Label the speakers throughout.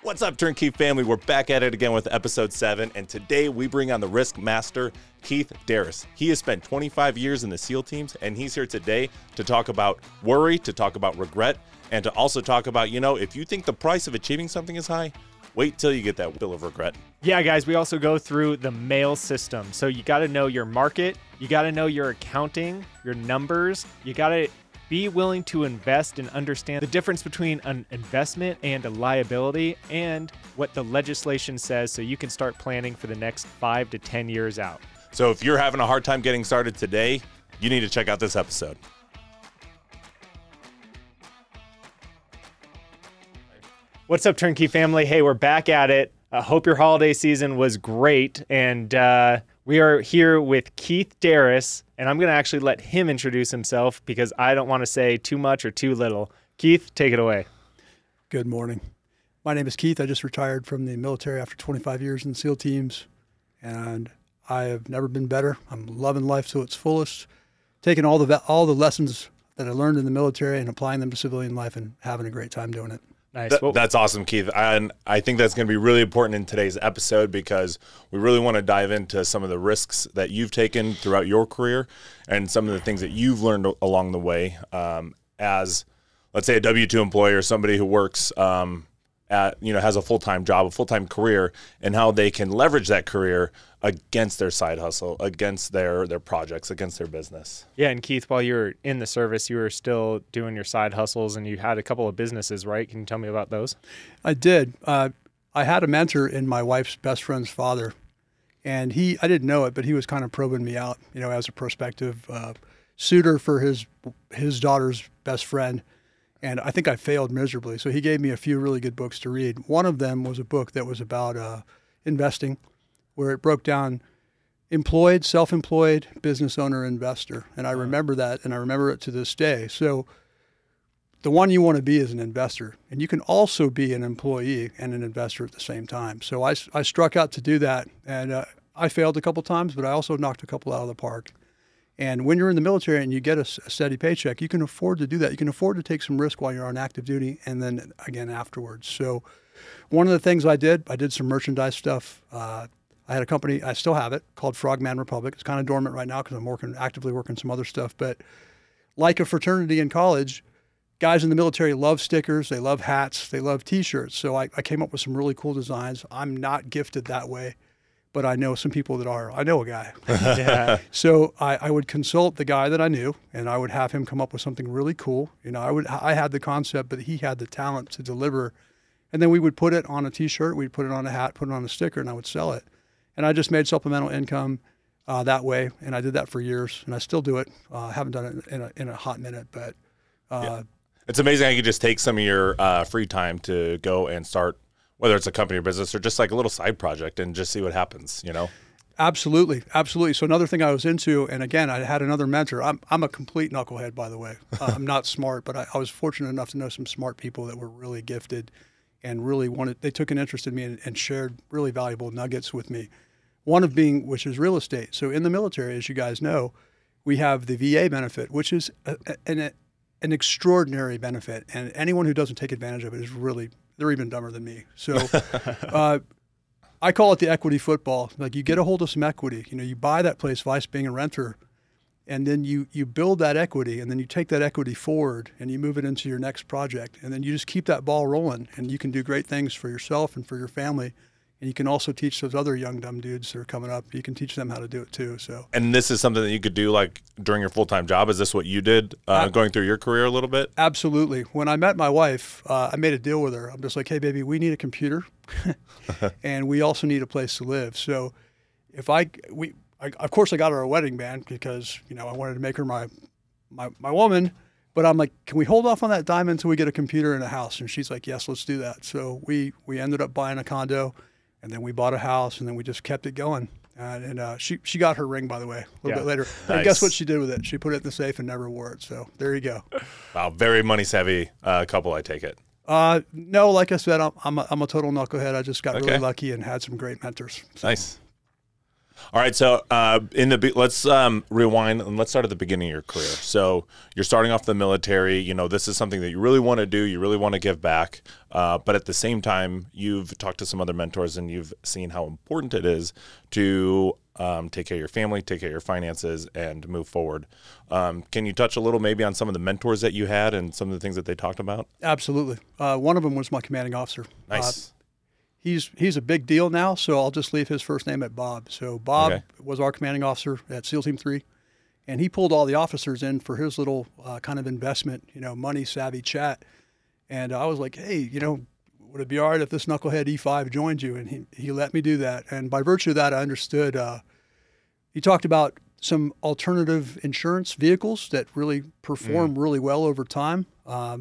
Speaker 1: What's up, Turnkey family? We're back at it again with episode 7, and today we bring on the risk master, Keith Darris. He has spent 25 years in the SEAL teams, and he's here today to talk about worry, to talk about regret, and to also talk about, if you think the price of achieving something is high, wait till you get that bill of regret.
Speaker 2: Yeah, guys, we also go through the mail system. So you got to know your market, you got to know your accounting, your numbers, you got to be willing to invest and understand the difference between an investment and a liability and what the legislation says so you can start planning for the next 5 to 10 years out.
Speaker 1: So if you're having a hard time getting started today, you need to check out this episode.
Speaker 2: What's up, Turnkey family? Hey, we're back at it. I hope your holiday season was great. And we are here with Keith Darris, and I'm going to actually let him introduce himself because I don't want to say too much or too little. Keith, take it away.
Speaker 3: Good morning. My name is Keith. I just retired from the military after 25 years in the SEAL teams, and I have never been better. I'm loving life to its fullest, taking all the lessons that I learned in the military and applying them to civilian life and having a great time doing it.
Speaker 2: Nice.
Speaker 1: That's awesome, Keith. And I think that's going to be really important in today's episode because we really want to dive into some of the risks that you've taken throughout your career and some of the things that you've learned along the way as, let's say, a W-2 employee or somebody who works has a full-time job, a full-time career, and how they can leverage that career against their side hustle, against their projects, against their business.
Speaker 2: Yeah, and Keith, while you were in the service, you were still doing your side hustles, and you had a couple of businesses, right? Can you tell me about those?
Speaker 3: I did. I had a mentor in my wife's best friend's father, and I didn't know it, but he was kind of probing me out, as a prospective suitor for his daughter's best friend. And I think I failed miserably. So he gave me a few really good books to read. One of them was a book that was about investing, where it broke down employed, self-employed, business owner, investor. And I remember that, and I remember it to this day. So the one you want to be is an investor. And you can also be an employee and an investor at the same time. So I struck out to do that. And I failed a couple times, but I also knocked a couple out of the park. And when you're in the military and you get a steady paycheck, you can afford to do that. You can afford to take some risk while you're on active duty and then again afterwards. So one of the things I did some merchandise stuff. I had a company, I still have it, called Frogman Republic. It's kind of dormant right now because I'm actively working some other stuff. But like a fraternity in college, guys in the military love stickers, they love hats, they love T-shirts. So I came up with some really cool designs. I'm not gifted that way, but I know some people that are. I know a guy.
Speaker 2: Yeah.
Speaker 3: So I would consult the guy that I knew, and I would have him come up with something really cool. I had the concept, but he had the talent to deliver. And then we would put it on a T-shirt, we'd put it on a hat, put it on a sticker, and I would sell it. And I just made supplemental income that way, and I did that for years, and I still do it. I haven't done it in a hot minute, but
Speaker 1: yeah. It's amazing how you could just take some of your free time to go and start, whether it's a company or business or just like a little side project, and just see what happens,
Speaker 3: Absolutely. Absolutely. So another thing I was into, and again, I had another mentor. I'm a complete knucklehead, by the way. I'm not smart, but I was fortunate enough to know some smart people that were really gifted and really they took an interest in me and shared really valuable nuggets with me. One of which is real estate. So in the military, as you guys know, we have the VA benefit, which is an extraordinary benefit. And anyone who doesn't take advantage of it they're even dumber than me. So I call it the equity football. Like, you get a hold of some equity. You buy that place, vice being a renter, and then you build that equity, and then you take that equity forward and you move it into your next project. And then you just keep that ball rolling, and you can do great things for yourself and for your family. And you can also teach those other young, dumb dudes that are coming up. You can teach them how to do it too. So. And
Speaker 1: this is something that you could do like during your full-time job. Is this what you did going through your career a little bit?
Speaker 3: Absolutely. When I met my wife, I made a deal with her. I'm just like, hey, baby, we need a computer, and we also need a place to live. So if of course, I got her a wedding band because I wanted to make her my woman. But I'm like, can we hold off on that dime until we get a computer and a house? And she's like, yes, let's do that. So we ended up buying a condo. And then we bought a house, and then we just kept it going. And she got her ring, by the way, a little bit later.
Speaker 1: Nice.
Speaker 3: And guess what she did with it? She put it in the safe and never wore it. So there you go.
Speaker 1: Wow, very money-savvy couple, I take it.
Speaker 3: No, like I said, I'm a total knucklehead. I just got really lucky and had some great mentors. So.
Speaker 1: Nice. All right, so let's rewind and let's start at the beginning of your career. So you're starting off the military. You know, this is something that you really want to do. You really want to give back, but at the same time, you've talked to some other mentors and you've seen how important it is to take care of your family, take care of your finances, and move forward. Can you touch a little maybe on some of the mentors that you had and some of the things that they talked about?
Speaker 3: Absolutely. One of them was my commanding officer.
Speaker 1: Nice.
Speaker 3: He's a big deal now, so I'll just leave his first name at Bob. So Bob was our commanding officer at SEAL Team 3, and he pulled all the officers in for his little kind of investment, money savvy chat. And I was like, hey, would it be all right if this knucklehead E5 joined you? And he let me do that. And by virtue of that, I understood. He talked about some alternative insurance vehicles that really perform really well over time. I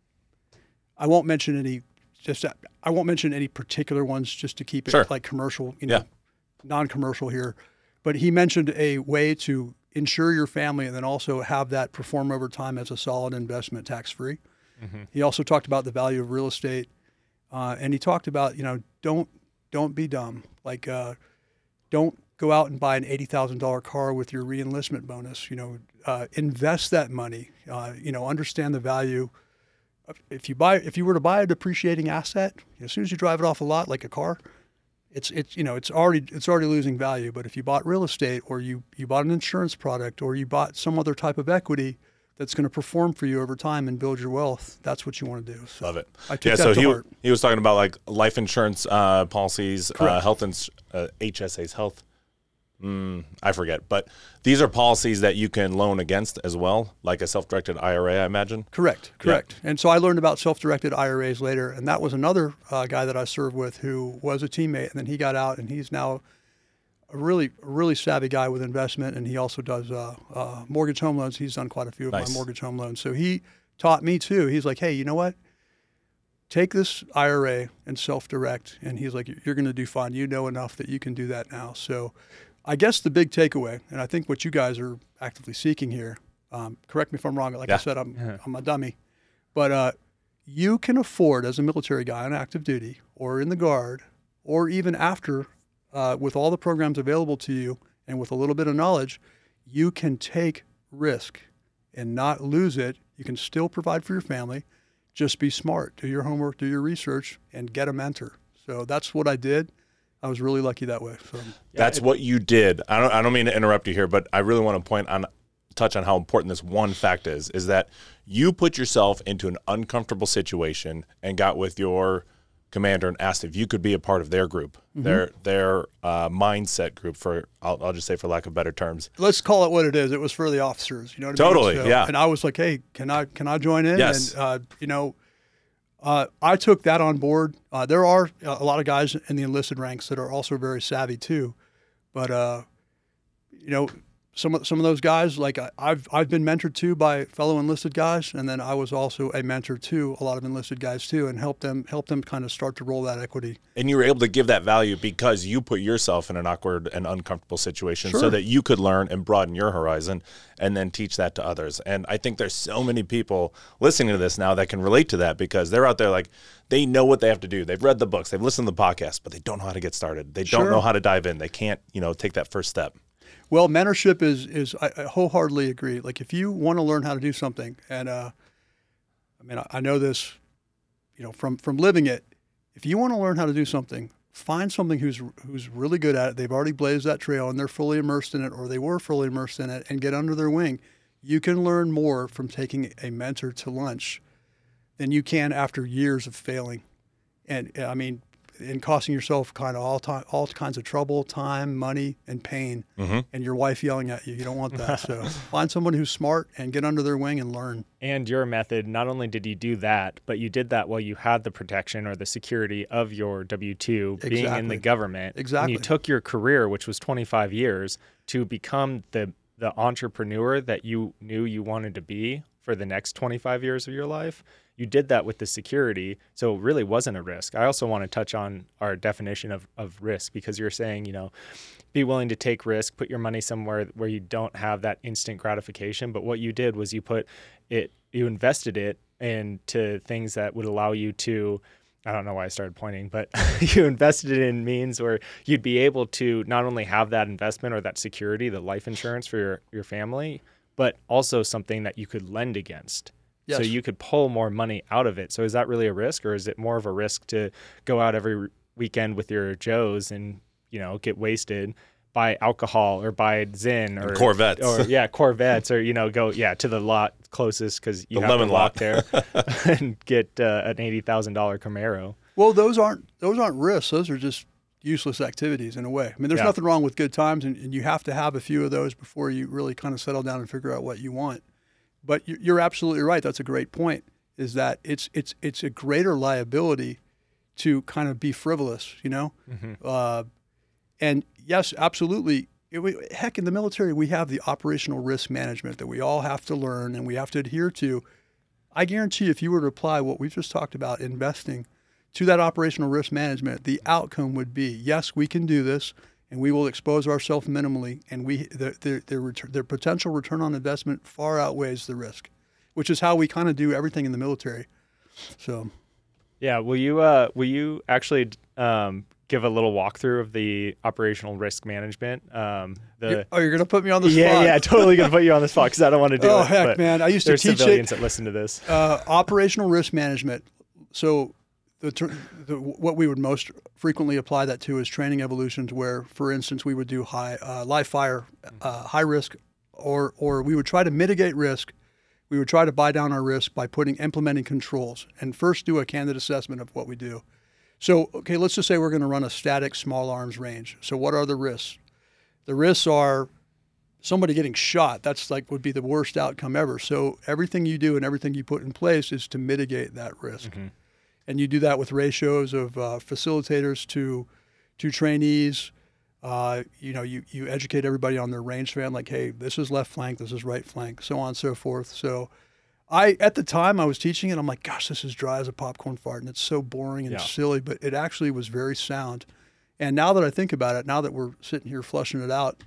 Speaker 3: won't mention any. I won't mention any particular ones just to keep it like commercial, non-commercial here. But he mentioned a way to insure your family and then also have that perform over time as a solid investment, tax-free. Mm-hmm. He also talked about the value of real estate, and he talked about don't be dumb. Like don't go out and buy an $80,000 car with your re-enlistment bonus. Invest that money. Understand the value. If you were to buy a depreciating asset, as soon as you drive it off a lot, like a car, it's already losing value. But if you bought real estate, or you bought an insurance product, or you bought some other type of equity that's going to perform for you over time and build your wealth, that's what you want to do. So
Speaker 1: love it.
Speaker 3: I took that to heart.
Speaker 1: He was talking about like life insurance policies, health and HSA's health. I forget, but these are policies that you can loan against as well, like a self-directed IRA, I imagine.
Speaker 3: Correct. Yeah. And so I learned about self-directed IRAs later, and that was another guy that I served with who was a teammate, and then he got out, and he's now a really savvy guy with investment, and he also does mortgage home loans. He's done quite a few of my mortgage home loans. So he taught me too. He's like, hey, you know what? Take this IRA and self-direct, and he's like, you're going to do fine. You know enough that you can do that now. So I guess the big takeaway, and I think what you guys are actively seeking here, correct me if I'm wrong. Like I said, I'm a dummy, but you can afford, as a military guy on active duty or in the Guard, or even after, with all the programs available to you and with a little bit of knowledge, you can take risk and not lose it. You can still provide for your family. Just be smart. Do your homework, do your research, and get a mentor. So that's what I did. I was really lucky that way. So
Speaker 1: that's what you did. I don't mean to interrupt you here, but I really want to touch on how important this one fact is that you put yourself into an uncomfortable situation and got with your commander and asked if you could be a part of their group, their mindset group, I'll just say, for lack of better terms.
Speaker 3: Let's call it what it is. It was for the officers. You know what I mean?
Speaker 1: Totally,
Speaker 3: So,
Speaker 1: yeah.
Speaker 3: And I was like, hey, can I join in?
Speaker 1: Yes.
Speaker 3: And I took that on board. There are a lot of guys in the enlisted ranks that are also very savvy too, but some of those guys, like I've been mentored to by fellow enlisted guys, and then I was also a mentor to a lot of enlisted guys too, and help them kind of start to roll that equity.
Speaker 1: And you were able to give that value because you put yourself in an awkward and uncomfortable situation, so that you could learn and broaden your horizon, and then teach that to others. And I think there's so many people listening to this now that can relate to that, because they're out there like, they know what they have to do. They've read the books, they've listened to the podcast, but they don't know how to get started. They don't know how to dive in. They can't, take that first step.
Speaker 3: Well, mentorship is I wholeheartedly agree. Like, if you want to learn how to do something, and I know this, from living it. If you want to learn how to do something, find something who's really good at it. They've already blazed that trail and they're fully immersed in it, or they were fully immersed in it, and get under their wing. You can learn more from taking a mentor to lunch than you can after years of failing, and costing yourself kind of all kinds of trouble, time, money, and pain, and your wife yelling at you. You don't want that. So find someone who's smart and get under their wing and learn.
Speaker 2: And your method, not only did you do that, but you did that while you had the protection or the security of your W-2 being in the government.
Speaker 3: Exactly.
Speaker 2: And you took your career, which was 25 years, to become the entrepreneur that you knew you wanted to be for the next 25 years of your life. You did that with the security, so it really wasn't a risk. I also want to touch on our definition of risk, because you're saying, be willing to take risk, put your money somewhere where you don't have that instant gratification. But what you did was you invested it into things that would allow you to I don't know why I started pointing, but you invested it in means where you'd be able to not only have that investment or that security, the life insurance for your family, but also something that you could lend against.
Speaker 3: Yes.
Speaker 2: So you could pull more money out of it. So is that really a risk, or is it more of a risk to go out every weekend with your Joes and, get wasted, buy alcohol or buy Zin or
Speaker 1: Corvettes
Speaker 2: Corvettes, or, go to the lot closest because you have
Speaker 1: lemon
Speaker 2: to walk there and get an $80,000 Camaro.
Speaker 3: Well, those aren't risks. Those are just useless activities in a way. I mean, there's nothing wrong with good times, and you have to have a few of those before you really kind of settle down and figure out what you want. But you're absolutely right. That's a great point, is that it's a greater liability to kind of be frivolous,
Speaker 2: Mm-hmm.
Speaker 3: And yes, absolutely. Heck, in the military, we have the operational risk management that we all have to learn and we have to adhere to. I guarantee if you were to apply what we've just talked about, investing, to that operational risk management, the outcome would be, yes, we can do this, and we will expose ourselves minimally, and their potential return on investment far outweighs the risk, which is how we kind of do everything in the military. So,
Speaker 2: yeah, will you actually give a little walkthrough of the operational risk management?
Speaker 3: You're going to put me on the spot.
Speaker 2: Yeah, totally going to put you on the spot because I don't want to do it.
Speaker 3: Oh, heck, man. I used to teach it.
Speaker 2: There's civilians that listen to this.
Speaker 3: Operational risk management. So what we would most frequently apply that to is training evolutions where, for instance, we would do live fire, high risk, or we would try to mitigate risk. We would try to buy down our risk by implementing controls and first do a candid assessment of what we do. So, okay, let's just say we're going to run a static small arms range. So what are the risks? The risks are somebody getting shot. That's would be the worst outcome ever. So everything you do and everything you put in place is to mitigate that risk. Mm-hmm. And you do that with ratios of facilitators to trainees. You educate everybody on their range span, like, hey, this is left flank, this is right flank, so on and so forth. So at the time I was teaching it, I'm like, gosh, this is dry as a popcorn fart, and it's so boring and silly, but it actually was very sound. And now that I think about it, now that we're sitting here flushing it out,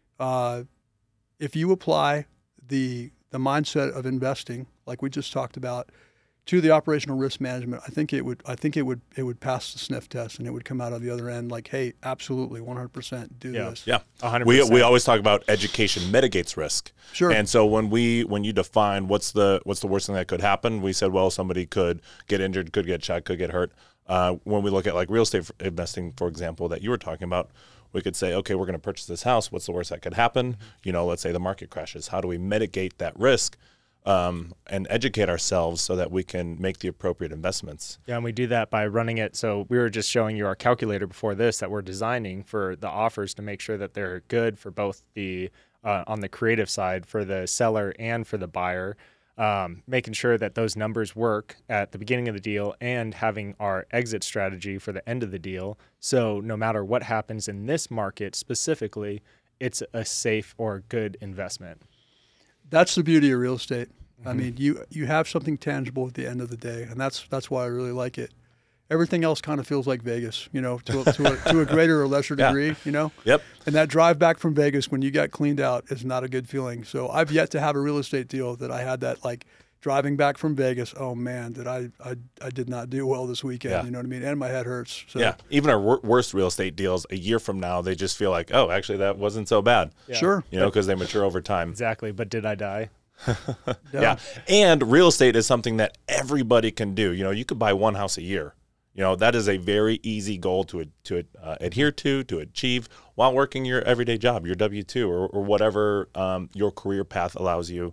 Speaker 3: if you apply the mindset of investing, like we just talked about, to the operational risk management, I think it would pass the sniff test, and it would come out on the other end like, hey, absolutely, 100% do this.
Speaker 1: Yeah,
Speaker 2: 100%.
Speaker 1: We always talk about education mitigates risk.
Speaker 3: Sure.
Speaker 1: And so when you define what's the worst thing that could happen, we said, well, somebody could get injured, could get shot, could get hurt. When we look at like real estate investing, for example, that you were talking about, we could say, okay, we're going to purchase this house. What's the worst that could happen? Let's say the market crashes. How do we mitigate that risk? And educate ourselves so that we can make the appropriate investments.
Speaker 2: Yeah, and we do that by running it. So we were just showing you our calculator before this that we're designing for the offers to make sure that they're good for both the on the creative side for the seller and for the buyer, making sure that those numbers work at the beginning of the deal and having our exit strategy for the end of the deal. So no matter what happens in this market specifically, it's a safe or good investment.
Speaker 3: That's the beauty of real estate. Mm-hmm. I mean, you have something tangible at the end of the day, and that's why I really like it. Everything else kind of feels like Vegas, to a greater or lesser degree,
Speaker 1: Yep.
Speaker 3: And that drive back from Vegas when you got cleaned out is not a good feeling. So I've yet to have a real estate deal that I had that driving back from Vegas. Oh man, did I did not do well this weekend.
Speaker 1: Yeah.
Speaker 3: You know what I mean? And my head hurts. So.
Speaker 1: Yeah. Even our worst real estate deals, a year from now, they just feel like, oh, actually, that wasn't so bad.
Speaker 2: Yeah.
Speaker 3: Sure.
Speaker 1: Because they mature over time.
Speaker 2: Exactly. But did I die?
Speaker 1: Yeah. And real estate is something that everybody can do. You could buy one house a year. That is a very easy goal to adhere to achieve while working your everyday job, your W-2 or whatever your career path allows you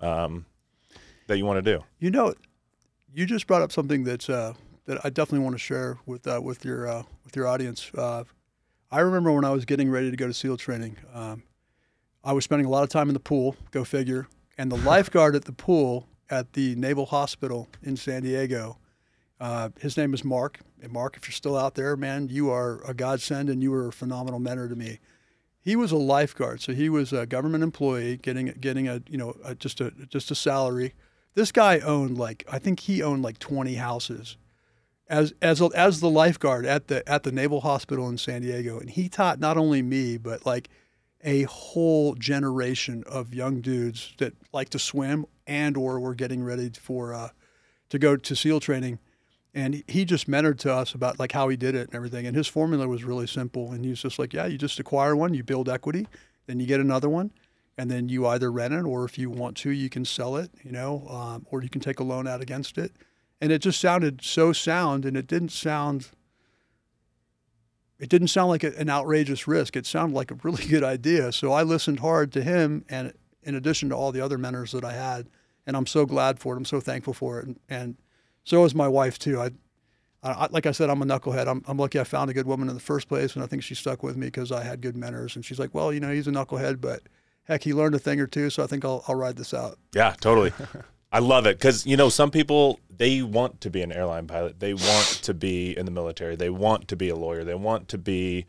Speaker 1: that you want to do.
Speaker 3: You just brought up something that I definitely want to share with your audience. I remember when I was getting ready to go to SEAL training, I was spending a lot of time in the pool, go figure, and the lifeguard at the pool at the Naval Hospital in San Diego, his name is Mark. And Mark, if you're still out there, man, you are a godsend, and you were a phenomenal mentor to me. He was a lifeguard, so he was a government employee getting just a salary. This guy owned I think he owned 20 houses as the lifeguard at the Naval Hospital in San Diego, and he taught not only me but a whole generation of young dudes that like to swim and or were getting ready to go to SEAL training. And he just mentored to us about like how he did it and everything. And his formula was really simple. And he was just like, yeah, you just acquire one, you build equity, then you get another one, and then you either rent it, or if you want to, you can sell it, or you can take a loan out against it. And it just sounded so sound, and it didn't sound like an outrageous risk. It sounded like a really good idea. So I listened hard to him, and in addition to all the other mentors that I had, and I'm so glad for it. I'm so thankful for it. And so is my wife too. I like I said, I'm a knucklehead. I'm lucky I found a good woman in the first place, and I think she stuck with me because I had good mentors. And she's like, well, he's a knucklehead, but heck, he learned a thing or two, so I think I'll ride this out.
Speaker 1: Yeah, totally. I love it because, some people, they want to be an airline pilot. They want to be in the military. They want to be a lawyer. They want to be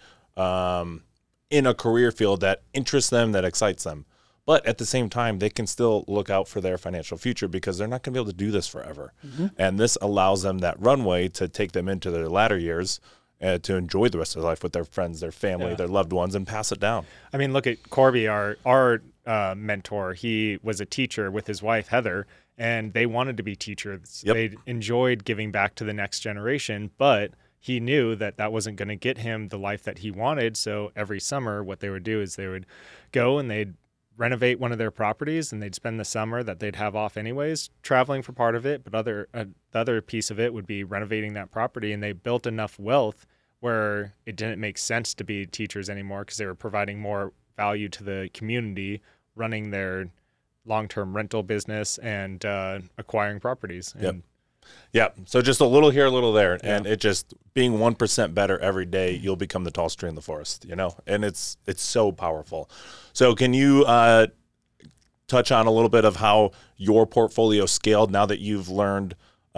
Speaker 1: in a career field that interests them, that excites them. But at the same time, they can still look out for their financial future because they're not going to be able to do this forever. Mm-hmm. And this allows them that runway to take them into their latter years to enjoy the rest of their life with their friends, their family, their loved ones, and pass it down.
Speaker 2: I mean, look at Corby, our mentor. He was a teacher with his wife, Heather, and they wanted to be teachers. Yep. They enjoyed giving back to the next generation, but he knew that wasn't going to get him the life that he wanted. So every summer, what they would do is they would go and they'd renovate one of their properties, and they'd spend the summer that they'd have off anyways traveling for part of it, but the other piece of it would be renovating that property. And they built enough wealth where it didn't make sense to be teachers anymore because they were providing more value to the community, running their long-term rental business and acquiring properties. And
Speaker 1: Yeah. So just a little here, a little there. And it just being 1% better every day, you'll become the tallest tree in the forest, and it's so powerful. So can you touch on a little bit of how your portfolio scaled now that you've learned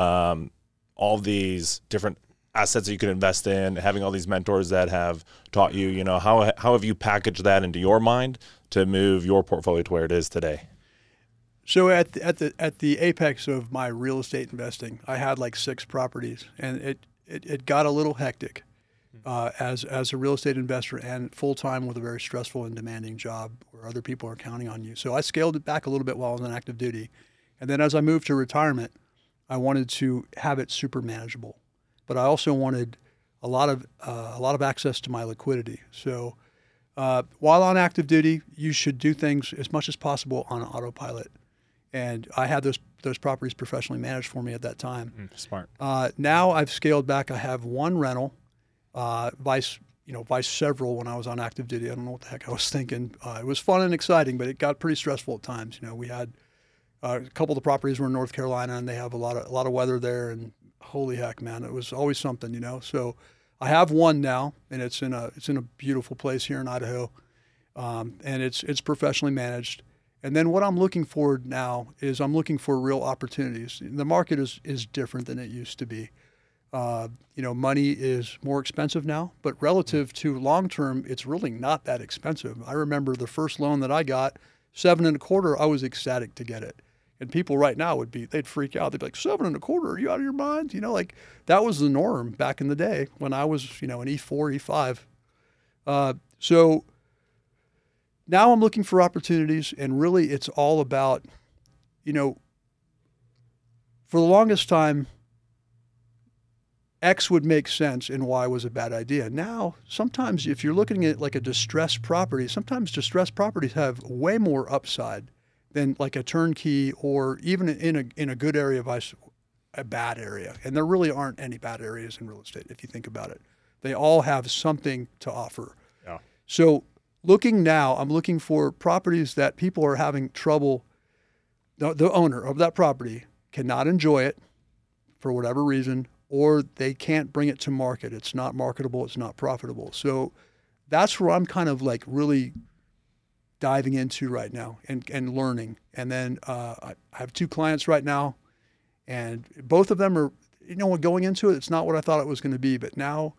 Speaker 1: all these different assets that you can invest in, having all these mentors that have taught you, how have you packaged that into your mind to move your portfolio to where it is today?
Speaker 3: So at the apex of my real estate investing, I had like 6 properties, and it got a little hectic as a real estate investor and full time with a very stressful and demanding job where other people are counting on you. So I scaled it back a little bit while I was on active duty, and then as I moved to retirement, I wanted to have it super manageable, but I also wanted a lot of access to my liquidity. So while on active duty, you should do things as much as possible on autopilot. And I had those properties professionally managed for me at that time.
Speaker 2: Smart.
Speaker 3: Now I've scaled back. I have one rental, vice several when I was on active duty. I don't know what the heck I was thinking. It was fun and exciting, but it got pretty stressful at times. We had a couple of the properties were in North Carolina, and they have a lot of weather there. And holy heck, man, it was always something. So I have one now, and it's in a beautiful place here in Idaho, and it's professionally managed. And then what I'm looking for now is I'm looking for real opportunities. The market is different than it used to be. Money is more expensive now, but relative to long term, it's really not that expensive. I remember the first loan that I got, 7.25. I was ecstatic to get it. And people right now they'd freak out. They'd be like, 7.25? Are you out of your mind? That was the norm back in the day when I was, an E4, E5. So now I'm looking for opportunities, and really it's all about, for the longest time, X would make sense and Y was a bad idea. Now, sometimes if you're looking at like a distressed property, sometimes distressed properties have way more upside than like a turnkey or even in a good area versus a bad area. And there really aren't any bad areas in real estate if you think about it. They all have something to offer.
Speaker 2: Yeah.
Speaker 3: So looking now, I'm looking for properties that people are having trouble. The owner of that property cannot enjoy it for whatever reason, or they can't bring it to market. It's not marketable. It's not profitable. So that's where I'm kind of like really diving into right now and learning. And then I have 2 clients right now, and both of them are, going into it, it's not what I thought it was going to be. But now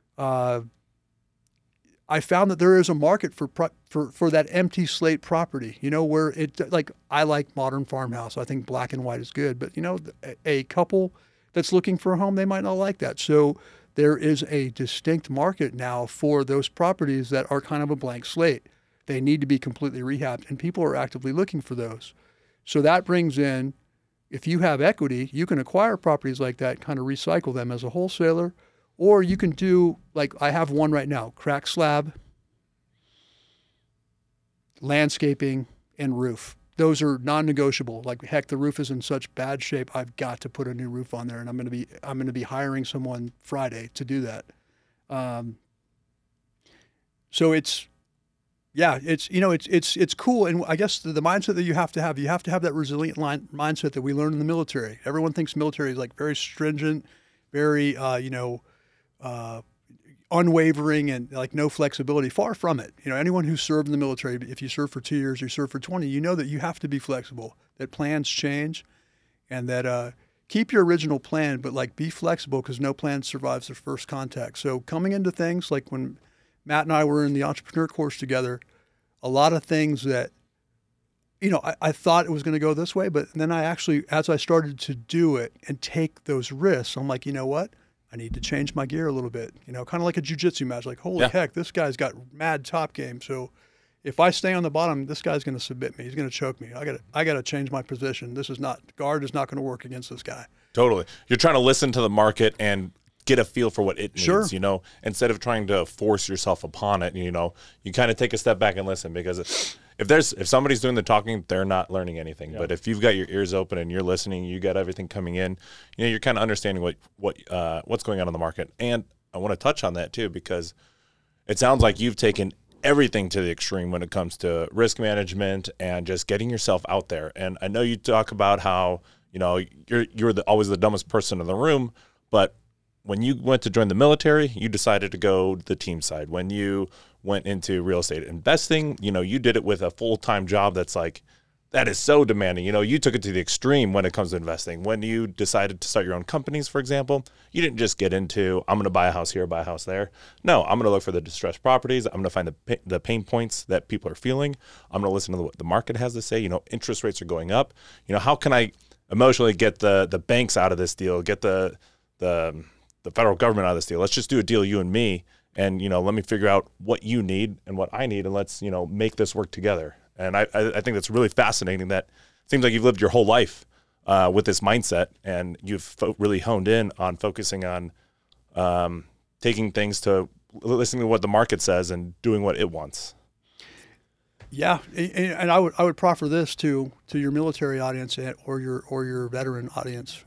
Speaker 3: I found that there is a market for that empty slate property, where it, like, I like modern farmhouse. I think black and white is good, but a couple that's looking for a home, they might not like that. So there is a distinct market now for those properties that are kind of a blank slate. They need to be completely rehabbed, and people are actively looking for those. So that brings in if you have equity, you can acquire properties like that, kind of recycle them as a wholesaler, or you can do, like I have one right now, crack slab, landscaping, and roof. Those are non-negotiable. Like, heck, the roof is in such bad shape, I've got to put a new roof on there, and I'm going to be hiring someone Friday to do that. So it's cool. And I guess the mindset that you have to have that resilient mindset that we learned in the military. Everyone thinks military is like very stringent, very, unwavering and like no flexibility. Far from it. Anyone who served in the military, if you serve for 2 years, you serve for 20, you know that you have to be flexible, that plans change, and that keep your original plan, but like be flexible, because no plan survives the first contact. So coming into things like when Matt and I were in the entrepreneur course together, a lot of things that, I thought it was going to go this way, but then I actually, as I started to do it and take those risks, I'm like, you know what? I need to change my gear a little bit, kind of like a jiu-jitsu match. Like, holy heck, this guy's got mad top game. So if I stay on the bottom, this guy's going to submit me. He's going to choke me. I got to change my position. Guard is not going to work against this guy.
Speaker 1: Totally. You're trying to listen to the market and get a feel for what it needs,
Speaker 3: Sure.
Speaker 1: Instead of trying to force yourself upon it, you kind of take a step back and listen, because if somebody's doing the talking, they're not learning anything. But if you've got your ears open and you're listening, you got everything coming in, you're kind of understanding what's going on in the market. And I want to touch on that too, because it sounds like you've taken everything to the extreme when it comes to risk management and just getting yourself out there. And I know you talk about how, you're always the dumbest person in the room, but when you went to join the military, you decided to go the team side. When you went into real estate investing, you did it with a full-time job that is so demanding. You took it to the extreme when it comes to investing. When you decided to start your own companies, for example, you didn't just get into, I'm going to buy a house here, buy a house there. No, I'm going to look for the distressed properties. I'm going to find the pain points that people are feeling. I'm going to listen to what the market has to say. Interest rates are going up. How can I emotionally get the banks out of this deal, get the federal government out of this deal? Let's just do a deal, you and me, and let me figure out what you need and what I need, and let's make this work together. And I think that's really fascinating. That it seems like you've lived your whole life with this mindset, and you've really honed in on focusing on taking things to listening to what the market says and doing what it wants.
Speaker 3: Yeah, and I would proffer this to your military audience or your veteran audience.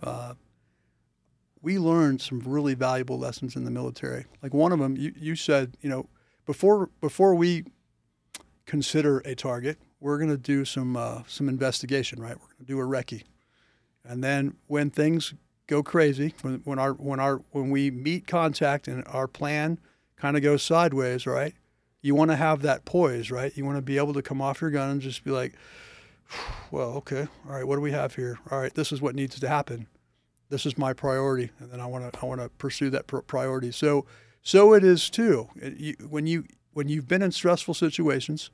Speaker 3: We learned some really valuable lessons in the military. Like one of them, you said, before we consider a target, we're going to do some investigation, right? We're going to do a recce, and then when things go crazy, when we meet contact and our plan kind of goes sideways, right? You want to have that poise, right? You want to be able to come off your gun and just be like, well, okay, all right, what do we have here? All right, this is what needs to happen. This is my priority, and then I want to pursue that priority. So it is too. When you've been in stressful situations,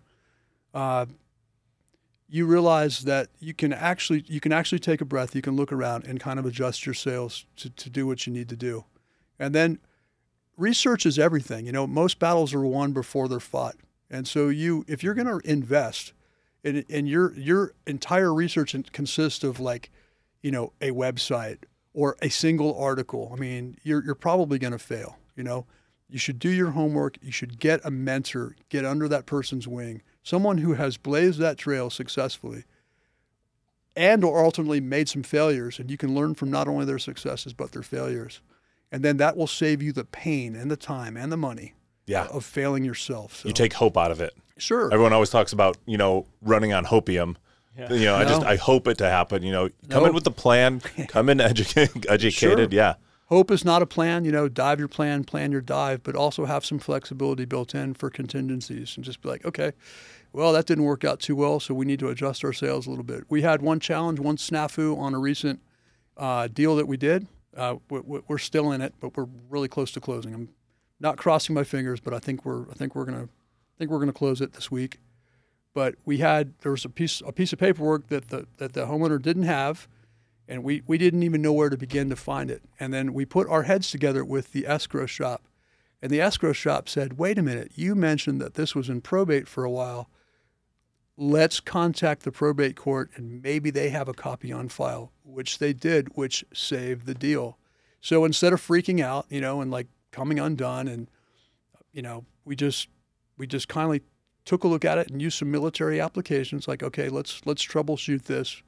Speaker 3: you realize that you can actually take a breath. You can look around and kind of adjust your sails to do what you need to do, and then research is everything. Most battles are won before they're fought, and so if you're going to invest, and your entire research consists of a website or a single article, I mean, you're probably going to fail. You should do your homework. You should get a mentor, get under that person's wing, someone who has blazed that trail successfully and or ultimately made some failures, and you can learn from not only their successes but their failures. And then that will save you the pain and the time and the money of failing yourself. So,
Speaker 1: you take hope out of it.
Speaker 3: Sure.
Speaker 1: Everyone always talks about, running on hopium. Yeah. I hope it to happen. Come in with the plan, come in educated.
Speaker 3: Sure.
Speaker 1: Yeah.
Speaker 3: Hope is not a plan. Dive your plan your dive, but also have some flexibility built in for contingencies, and just be like, okay, well, that didn't work out too well, so we need to adjust our sails a little bit. We had one challenge, one snafu on a recent deal that we did. We're still in it, but we're really close to closing. I'm not crossing my fingers, but I think we're gonna close it this week. But there was a piece of paperwork that the homeowner didn't have, and we didn't even know where to begin to find it. And then we put our heads together with the escrow shop, and the escrow shop said, "Wait a minute, you mentioned that this was in probate for a while. let's contact the probate court and maybe they have a copy on file, which they did, which saved the deal. So instead of freaking out, and like coming undone, and, we just kindly took a look at it and used some military applications like, okay, let's troubleshoot this.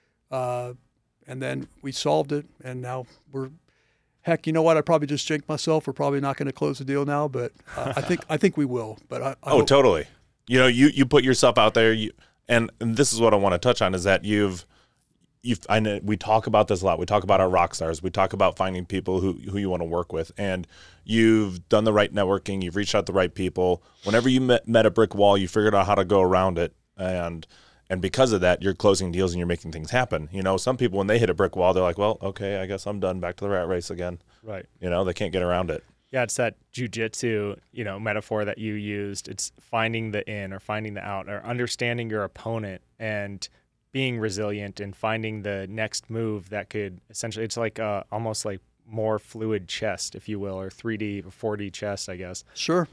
Speaker 3: And then we solved it, and now heck, you know what? I probably just jinxed myself. We're probably not going to close the deal now, but I think we will. But I hope.
Speaker 1: Totally. You put yourself out there, and this is what I want to touch on is that I know we talk about this a lot. We talk about our rock stars. We talk about finding people who you want to work with, and you've done the right networking. You've reached out to the right people. Whenever you met a brick wall, you figured out how to go around it, and because of that, you're closing deals and you're making things happen. Some people, when they hit a brick wall, they're like, well, okay, I guess I'm done. Back to the rat race again.
Speaker 2: Right.
Speaker 1: They can't get around it.
Speaker 2: Yeah, it's that jujitsu, metaphor that you used. It's finding the in or finding the out or understanding your opponent and being resilient and finding the next move that could essentially, it's like almost like more fluid chess, if you will, or 3D or 4D chess, I guess.
Speaker 3: Sure.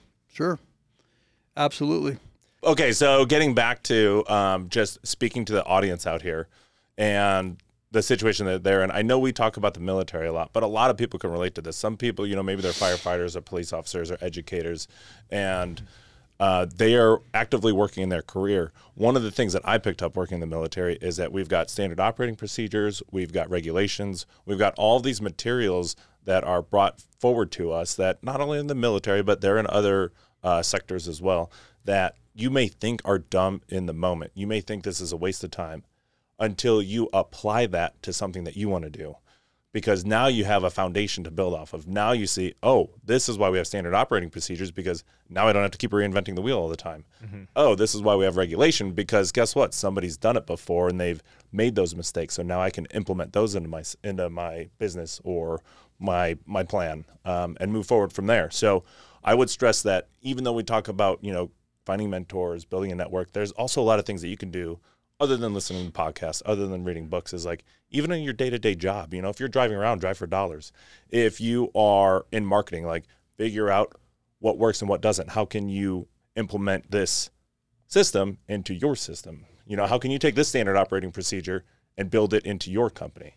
Speaker 3: Absolutely.
Speaker 1: Okay, so getting back to just speaking to the audience out here and the situation that they're in. I know we talk about the military a lot, but a lot of people can relate to this. Some people, maybe they're firefighters or police officers or educators, and they are actively working in their career. One of the things that I picked up working in the military is that we've got standard operating procedures, we've got regulations, we've got all these materials that are brought forward to us that not only in the military, but they're in other sectors as well, that you may think are dumb in the moment. You may think this is a waste of time until you apply that to something that you want to do. Because now you have a foundation to build off of. Now you see, oh, this is why we have standard operating procedures, because now I don't have to keep reinventing the wheel all the time. Mm-hmm. Oh, this is why we have regulation, because guess what? Somebody's done it before and they've made those mistakes. So now I can implement those into my business or my plan and move forward from there. So I would stress that even though we talk about, finding mentors, building a network, there's also a lot of things that you can do other than listening to podcasts, other than reading books, is like even in your day-to-day job, if you're driving around, drive for dollars. If you are in marketing, like figure out what works and what doesn't. How can you implement this system into your system? How can you take this standard operating procedure and build it into your company?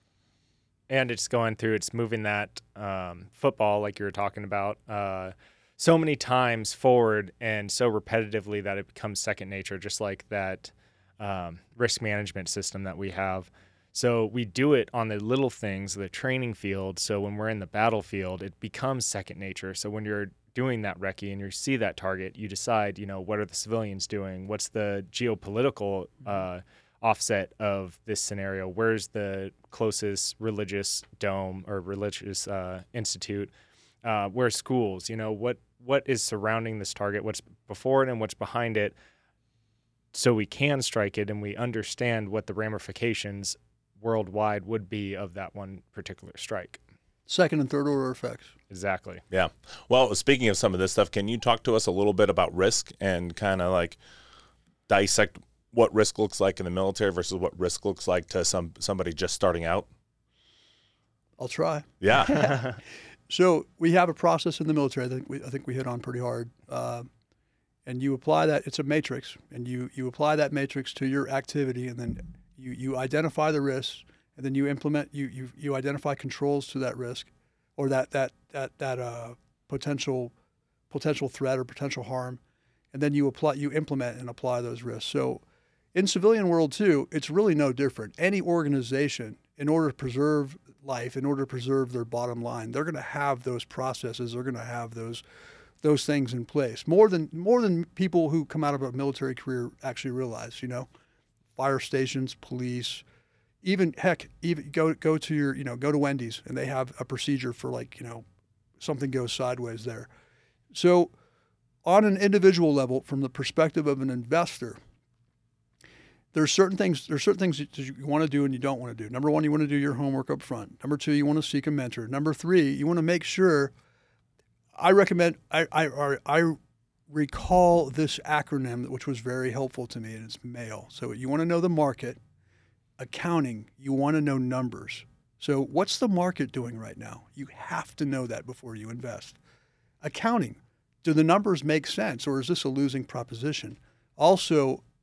Speaker 2: And it's moving that football, like you were talking about, so many times forward and so repetitively that it becomes second nature, just like that risk management system that we have. So we do it on the little things, the training field. So when we're in the battlefield, it becomes second nature. So when you're doing that recce and you see that target, you decide, what are the civilians doing? What's the geopolitical offset of this scenario? Where's the closest religious dome or religious institute? Where's schools? What is surrounding this target? What's before it and what's behind it? So we can strike it and we understand what the ramifications worldwide would be of that one particular strike.
Speaker 3: Second and third order effects.
Speaker 2: Exactly.
Speaker 1: Yeah. Well, speaking of some of this stuff, can you talk to us a little bit about risk and kind of like dissect what risk looks like in the military versus what risk looks like to somebody just starting out?
Speaker 3: I'll try.
Speaker 1: Yeah.
Speaker 3: So we have a process in the military that I think we hit on pretty hard. And you apply that, it's a matrix, and you apply that matrix to your activity, and then you identify the risks, and then you implement, you identify controls to that risk or that potential threat or potential harm, and then you implement and apply those risks. So in civilian world too, it's really no different. Any organization, in order to preserve life, in order to preserve their bottom line, they're going to have those processes, they're going to have those things in place more than people who come out of a military career actually realize. Fire stations, police, even go to your go to Wendy's and they have a procedure for something goes sideways there. So on an individual level, from the perspective of an investor, there's certain things that you want to do and you don't want to do. Number one, you want to do your homework up front. Number two, you want to seek a mentor. Number three, you want to make sure. I recommend. I recall this acronym, which was very helpful to me, and it's MAIL. So you want to know the market. Accounting, you want to know numbers. So what's the market doing right now? You have to know that before you invest. Accounting, do the numbers make sense, or is this a losing proposition? Also,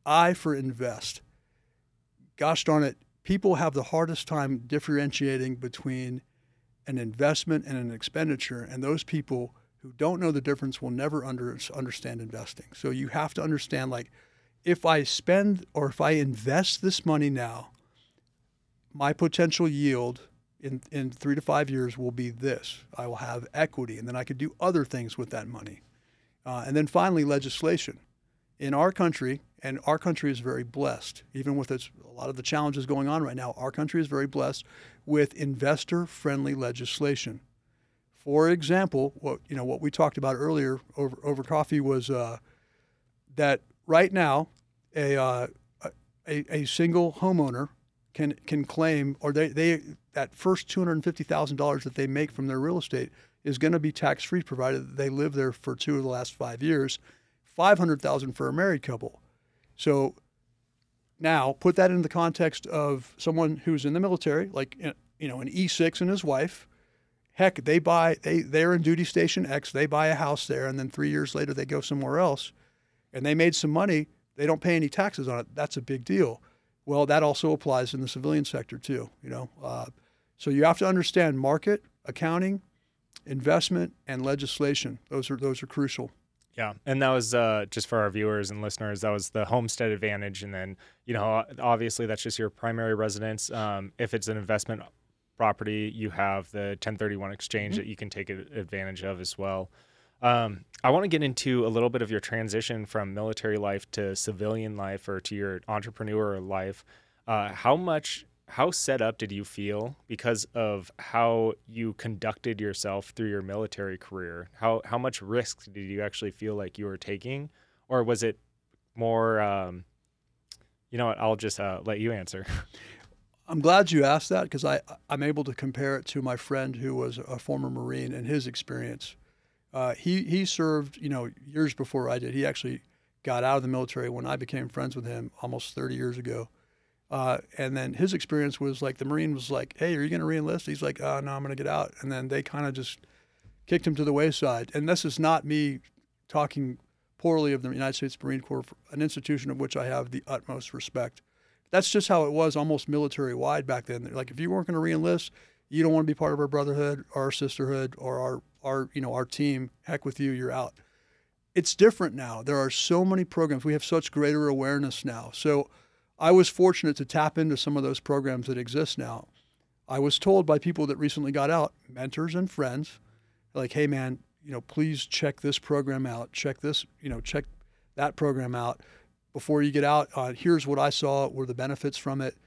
Speaker 3: I for invest. Gosh darn it, people have the hardest time differentiating between an investment and an expenditure, and those people who don't know the difference will never understand investing. So you have to understand, like, if I spend or if I invest this money now, my potential yield in 3 to 5 years will be this. I will have equity, and then I could do other things with that money. And then finally, legislation. In our country, and our country is very blessed, even with a lot of the challenges going on right now, our country is very blessed with investor-friendly legislation. For example, what we talked about earlier over coffee was that right now, a single homeowner can claim, or they that first $250,000 that they make from their real estate is going to be tax-free, provided that they live there for 2 of the last 5 years. $500,000 for a married couple. So now put that in the context of someone who's in the military, like an E6 and his wife. Heck, they're in duty station X. They buy a house there, and then 3 years later they go somewhere else, and they made some money. They don't pay any taxes on it. That's a big deal. Well, that also applies in the civilian sector too. So you have to understand market, accounting, investment, and legislation. Those are crucial.
Speaker 2: Yeah, and that was just for our viewers and listeners. That was the homestead advantage, and then obviously that's just your primary residence. If it's an investment property, you have the 1031 exchange that you can take advantage of as well. I want to get into a little bit of your transition from military life to civilian life, or to your entrepreneur life. How set up did you feel because of how you conducted yourself through your military career? How much risk did you actually feel like you were taking? Or was it more, I'll just let you answer.
Speaker 3: I'm glad you asked that, because I'm able to compare it to my friend who was a former Marine and his experience. He served, years before I did. He actually got out of the military when I became friends with him almost 30 years ago. And then his experience was like, the Marine was like, "Hey, are you going to re-enlist?" He's like, "No, I'm going to get out." And then they kind of just kicked him to the wayside. And this is not me talking poorly of the United States Marine Corps, an institution of which I have the utmost respect. That's just how it was, almost military-wide back then. Like, if you weren't going to re-enlist, you don't want to be part of our brotherhood or our sisterhood or our team. Heck with you, you're out. It's different now. There are so many programs. We have such greater awareness now. So I was fortunate to tap into some of those programs that exist now. I was told by people that recently got out, mentors and friends, like, "Hey man, please check this program out. Check this, check that program out before you get out. Here's what I saw were the benefits from it."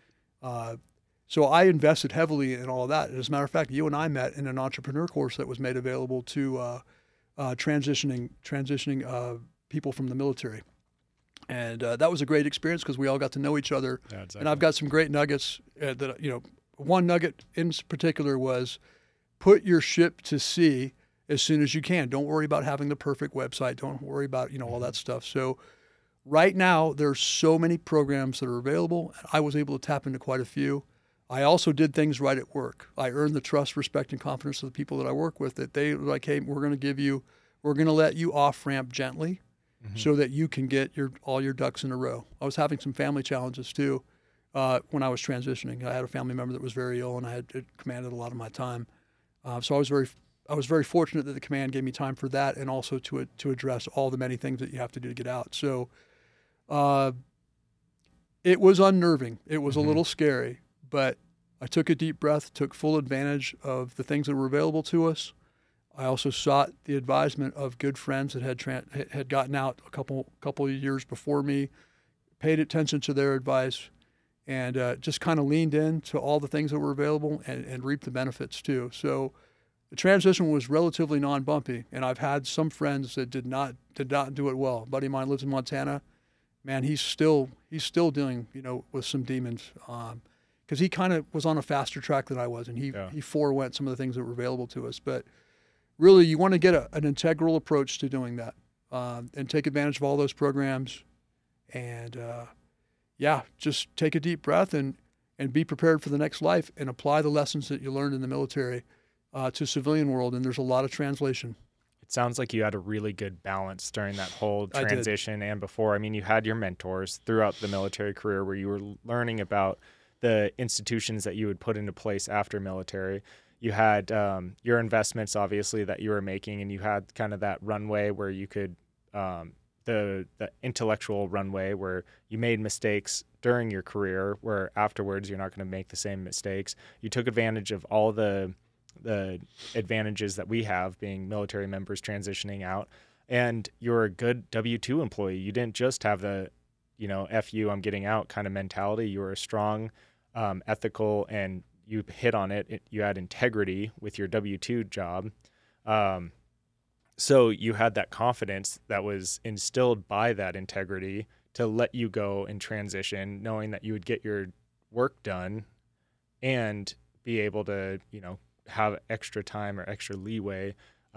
Speaker 3: So I invested heavily in all of that. As a matter of fact, you and I met in an entrepreneur course that was made available to transitioning people from the military. And that was a great experience, because we all got to know each other. Yeah, exactly. And I've got some great nuggets one nugget in particular was, put your ship to sea as soon as you can. Don't worry about having the perfect website. Don't worry about, all that stuff. So right now, there's so many programs that are available. I was able to tap into quite a few. I also did things right at work. I earned the trust, respect, and confidence of the people that I work with, that they were like, "Hey, we're going to let you off ramp gently, so that you can get all your ducks in a row." I was having some family challenges too when I was transitioning. I had a family member that was very ill, and it commanded a lot of my time. So I was very fortunate that the command gave me time for that, and also to address all the many things that you have to do to get out. So it was unnerving. It was a little scary, but I took a deep breath, took full advantage of the things that were available to us. I also sought the advisement of good friends that had gotten out a couple of years before me, paid attention to their advice, and just kind of leaned into all the things that were available and reaped the benefits too. So the transition was relatively non-bumpy, and I've had some friends that did not do it well. A buddy of mine lives in Montana. Man, he's still dealing with some demons, because he kind of was on a faster track than I was, and he forewent some of the things that were available to us. But really, you want to get an integral approach to doing that, and take advantage of all those programs, and just take a deep breath and be prepared for the next life, and apply the lessons that you learned in the military to civilian world. And there's a lot of translation.
Speaker 2: sounds like you had a really good balance during that whole
Speaker 3: I did.
Speaker 2: transition and before. I mean, you had your mentors throughout the military career where you were learning about the institutions that you would put into place after military. You had your investments, obviously, that you were making, and you had kind of that runway where you could the intellectual runway where you made mistakes during your career, where afterwards you're not going to make the same mistakes. You took advantage of all the advantages that we have being military members transitioning out, and you're a good W-2 employee. You didn't just have the, F you, I'm getting out kind of mentality. You were a strong, ethical, and you hit on it. You had integrity with your W-2 job. So you had that confidence that was instilled by that integrity to let you go and transition, knowing that you would get your work done and be able to, have extra time or extra leeway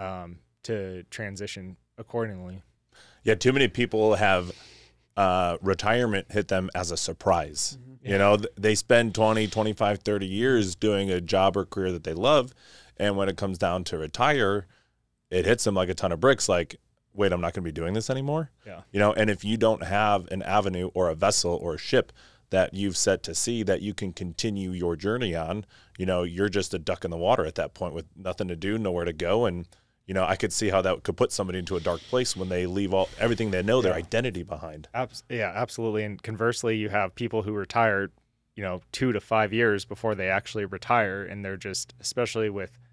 Speaker 2: to transition accordingly.
Speaker 1: Yeah, too many people have retirement hit them as a surprise. Mm-hmm. They spend 20, 25, 30 years doing a job or career that they love, and when it comes down to retire, it hits them like a ton of bricks, like, wait, I'm not going to be doing this anymore?
Speaker 2: Yeah.
Speaker 1: And if you don't have an avenue or a vessel or a ship that you've set to sea that you can continue your journey on, you're just a duck in the water at that point with nothing to do, nowhere to go. And, I could see how that could put somebody into a dark place when they leave everything they know, their identity behind.
Speaker 2: Yeah, absolutely. And conversely, you have people who retire, 2 to 5 years before they actually retire. And they're just, especially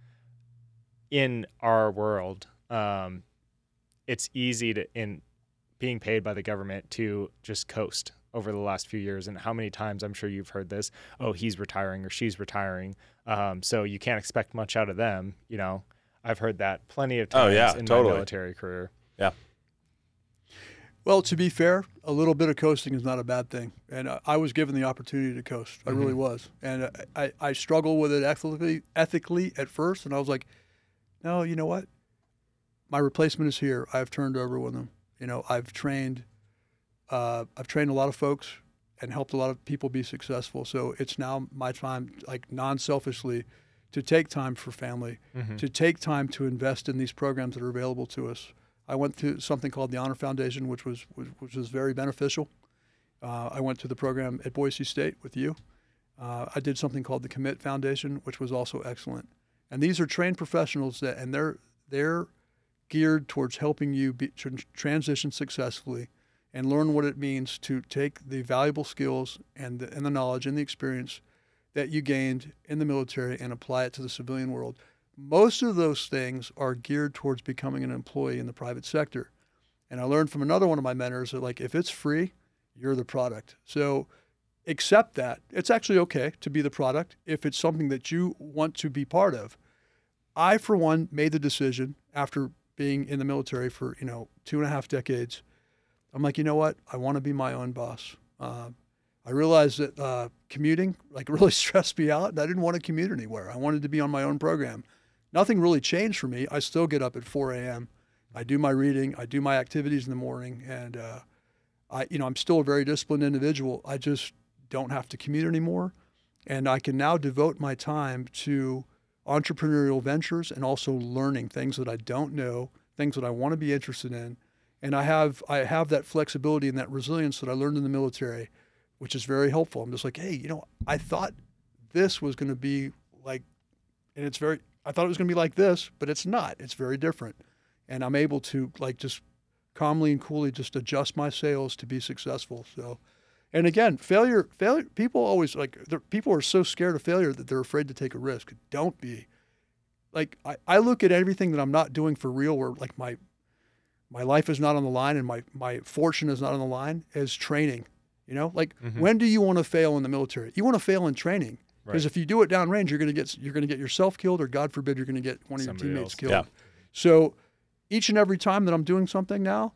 Speaker 2: in our world, it's easy in being paid by the government to just coast over the last few years. And how many times, I'm sure you've heard this, oh, he's retiring or she's retiring. So you can't expect much out of them. I've heard that plenty of times in my military career.
Speaker 1: Yeah.
Speaker 3: Well, to be fair, a little bit of coasting is not a bad thing. And I was given the opportunity to coast. I really was. And I struggled with it ethically at first. And I was like, no, you know what? My replacement is here. I've turned over with them. I've trained a lot of folks and helped a lot of people be successful. So it's now my time, like non-selfishly, to take time for family, to take time to invest in these programs that are available to us. I went through something called the Honor Foundation, which was very beneficial. I went to the program at Boise State with you. I did something called the Commit Foundation, which was also excellent. And these are trained professionals and they're geared towards helping you transition successfully and learn what it means to take the valuable skills and the knowledge and the experience that you gained in the military and apply it to the civilian world. Most of those things are geared towards becoming an employee in the private sector. And I learned from another one of my mentors that, like, if it's free, you're the product. So accept that. It's actually okay to be the product if it's something that you want to be part of. I, for one, made the decision after being in the military for, 2.5 decades. I'm like, you know what? I want to be my own boss. I realized that commuting really stressed me out, and I didn't want to commute anywhere. I wanted to be on my own program. Nothing really changed for me. I still get up at 4 a.m. I do my reading. I do my activities in the morning, and I'm still a very disciplined individual. I just don't have to commute anymore, and I can now devote my time to entrepreneurial ventures and also learning things that I don't know, things that I want to be interested in. And I have that flexibility and that resilience that I learned in the military, which is very helpful. I'm just like, hey, I thought this was going to be like, and I thought it was going to be like this, but it's not. It's very different. And I'm able to just calmly and coolly just adjust my sails to be successful. So, and again, failure, people always people are so scared of failure that they're afraid to take a risk. Don't be. I look at everything that I'm not doing for real, where my life is not on the line and my fortune is not on the line, as training. When do you want to fail in the military? You want to fail in training, because if you do it downrange, you're going to get yourself killed, or God forbid, you're going to get one of your teammates killed. Yeah. So each and every time that I'm doing something now,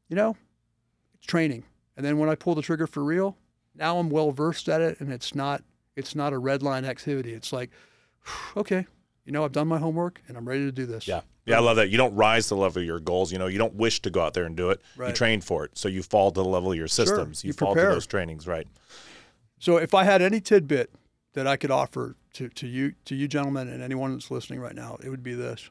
Speaker 3: it's training. And then when I pull the trigger for real, now I'm well versed at it, and it's not a red line activity. It's like, okay, I've done my homework and I'm ready to do this.
Speaker 1: Yeah. Yeah, I love that. You don't rise to the level of your goals. You don't wish to go out there and do it. Right. You train for it. So you fall to the level of your systems. Sure. You fall to those trainings, right?
Speaker 3: So if I had any tidbit that I could offer to you gentlemen and anyone that's listening right now, it would be this.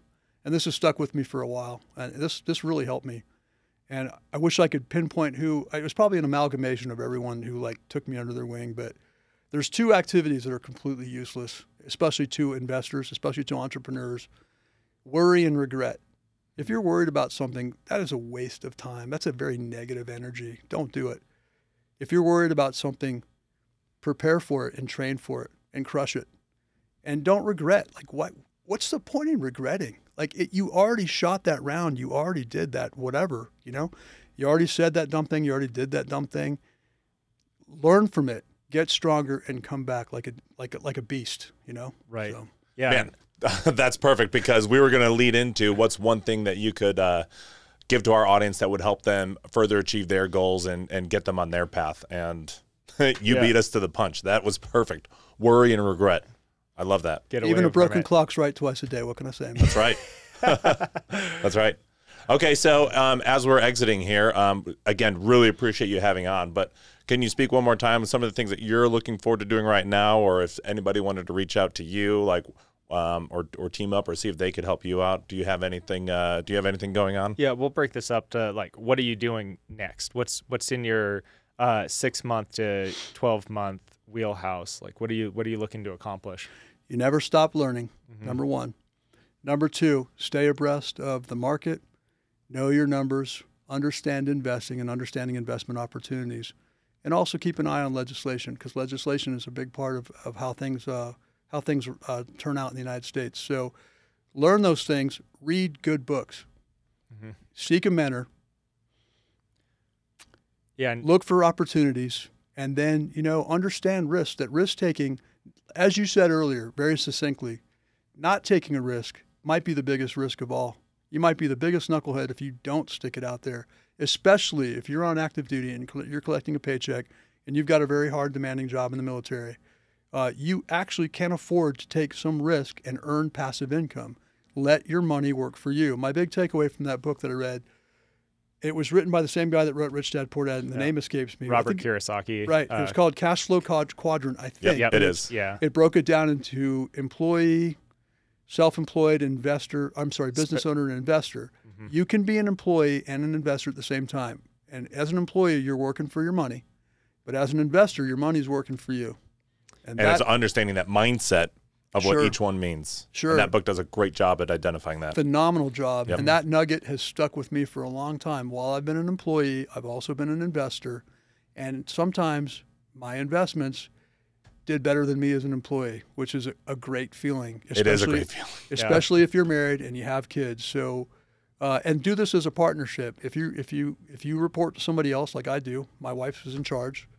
Speaker 3: And this has stuck with me for a while. And this really helped me. And I wish I could pinpoint who. It was probably an amalgamation of everyone who like took me under their wing. But there's two activities that are completely useless, especially to investors, especially to entrepreneurs: worry and regret. If you're worried about something, that is a waste of time. That's a very negative energy. Don't do it. If you're worried about something, prepare for it and train for it and crush it. And don't regret. Like, what's the point in regretting? Like, you already shot that round. You already did that, whatever, you know? You already said that dumb thing. You already did that dumb thing. Learn from it. Get stronger and come back like a beast, you know?
Speaker 2: Right.
Speaker 3: So,
Speaker 2: Yeah.
Speaker 1: Man, that's perfect, because we were going to lead into what's one thing that you could give to our audience that would help them further achieve their goals and get them on their path. And you beat us to the punch. That was perfect. Worry and regret. I love that.
Speaker 2: Get away
Speaker 3: even a
Speaker 2: from
Speaker 3: broken
Speaker 2: it.
Speaker 3: clock's right twice a day. What can I say?
Speaker 1: That's right. That's right. Okay, so as we're exiting here, again, really appreciate you having on. But can you speak one more time on some of the things that you're looking forward to doing right now, or if anybody wanted to reach out to you, like, or team up, or see if they could help you out? Do you have anything? Do you have anything going on?
Speaker 2: Yeah, we'll break this up to like, what are you doing next? What's in your 6 month to 12 month wheelhouse? Like, what are you looking to accomplish?
Speaker 3: You never stop learning, number one. Number two, stay abreast of the market, know your numbers, understand investing and understanding investment opportunities, and also keep an eye on legislation, because legislation is a big part of how things turn out in the United States. So learn those things, read good books, seek a mentor, look for opportunities, and then, understand risks. That risk-taking, as you said earlier, very succinctly, not taking a risk might be the biggest risk of all. You might be the biggest knucklehead if you don't stick it out there, especially if you're on active duty and you're collecting a paycheck and you've got a very hard, demanding job in the military. You actually can afford to take some risk and earn passive income. Let your money work for you. My big takeaway from that book that I read, it was written by the same guy that wrote Rich Dad, Poor Dad, and the name escapes me.
Speaker 2: Robert Kiyosaki.
Speaker 3: Right. It was called Cash Flow Quadrant, I think.
Speaker 1: Yep, it is.
Speaker 2: Yeah.
Speaker 3: It broke it down into employee, self-employed, business owner and investor. You can be an employee and an investor at the same time. And as an employee, you're working for your money. But as an investor, your money's working for you.
Speaker 1: And it's understanding that mindset of what each one means.
Speaker 3: Sure.
Speaker 1: And that book does a great job at identifying that.
Speaker 3: Phenomenal job.
Speaker 1: Yep.
Speaker 3: And that nugget has stuck with me for a long time. While I've been an employee, I've also been an investor. And sometimes my investments did better than me as an employee, which is a great feeling.
Speaker 1: It is a great feeling.
Speaker 3: Especially if you're married and you have kids. So, and do this as a partnership. If you report to somebody else like I do, my wife is in charge,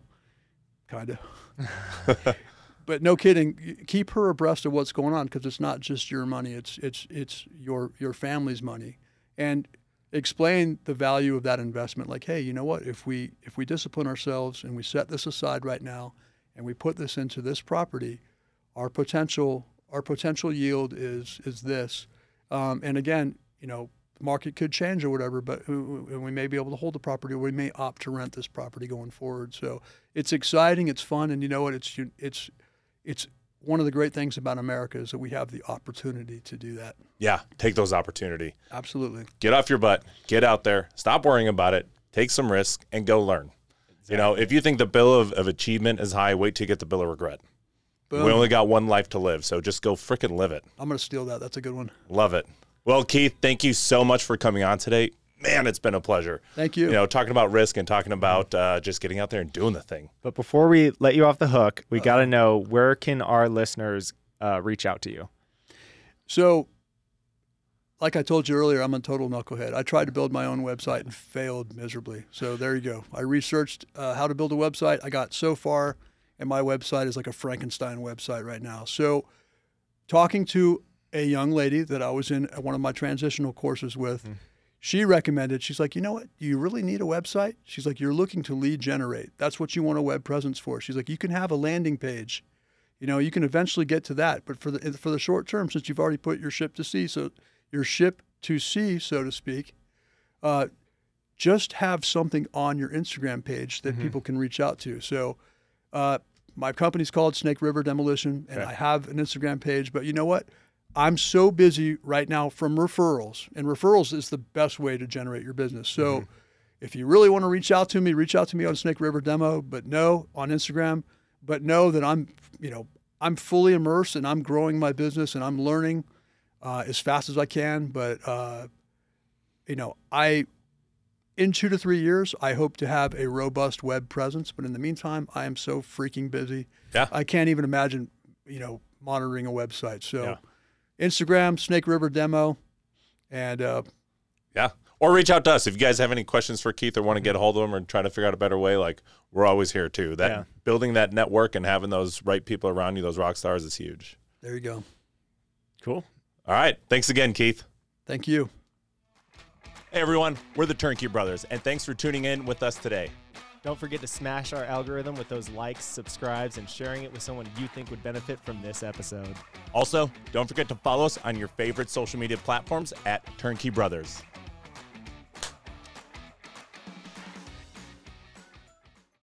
Speaker 3: kind of. But no kidding, keep her abreast of what's going on, because it's not just your money, it's your family's money. And explain the value of that investment. Like, hey, you know what? If we discipline ourselves and we set this aside right now and we put this into this property, our potential yield is this. And again, the market could change or whatever, but we may be able to hold the property, or we may opt to rent this property going forward. So it's exciting, it's fun, and you know what? It's one of the great things about America is that we have the opportunity to do that.
Speaker 1: Yeah, take those opportunity.
Speaker 3: Absolutely.
Speaker 1: Get off your butt, get out there, stop worrying about it, take some risk, and go learn. Exactly. If you think the bill of achievement is high, wait till you get the bill of regret. Boom. We only got one life to live, so just go frickin' live it.
Speaker 3: I'm going to steal that. That's a good one.
Speaker 1: Love it. Well, Keith, thank you so much for coming on today. Man, it's been a pleasure.
Speaker 3: Thank you.
Speaker 1: Talking about risk and talking about just getting out there and doing the thing.
Speaker 2: But before we let you off the hook, we got to know, where can our listeners reach out to you?
Speaker 3: So, like I told you earlier, I'm a total knucklehead. I tried to build my own website and failed miserably. So there you go. I researched how to build a website. I got so far, and my website is like a Frankenstein website right now. So talking to a young lady that I was in one of my transitional courses with, she recommended, she's like, you know what? Do you really need a website? She's like, you're looking to lead generate. That's what you want a web presence for. She's like, you can have a landing page. You can eventually get to that. But for the short term, since you've already put your ship to sea, so to speak, just have something on your Instagram page that people can reach out to. So my company's called Snake River Demolition, and I have an Instagram page. But you know what? I'm so busy right now from referrals, and referrals is the best way to generate your business. So if you really want to reach out to me on Snake River Demo, but no, on Instagram, but know that I'm fully immersed and I'm growing my business and I'm learning as fast as I can. But, in 2 to 3 years, I hope to have a robust web presence. But in the meantime, I am so freaking busy.
Speaker 1: Yeah.
Speaker 3: I can't even imagine, monitoring a website. So Instagram, Snake River Demo, and
Speaker 1: or reach out to us if you guys have any questions for Keith or want to get a hold of him or try to figure out a better way. Like, we're always here too. Building that network and having those right people around you, those rock stars, is huge.
Speaker 3: There you go.
Speaker 2: Cool.
Speaker 1: All right. Thanks again, Keith.
Speaker 3: Thank you.
Speaker 1: Hey, everyone. We're the Turnkey Brothers, and thanks for tuning in with us today.
Speaker 2: Don't forget to smash our algorithm with those likes, subscribes, and sharing it with someone you think would benefit from this episode.
Speaker 1: Also, don't forget to follow us on your favorite social media platforms at Turnkey Brothers.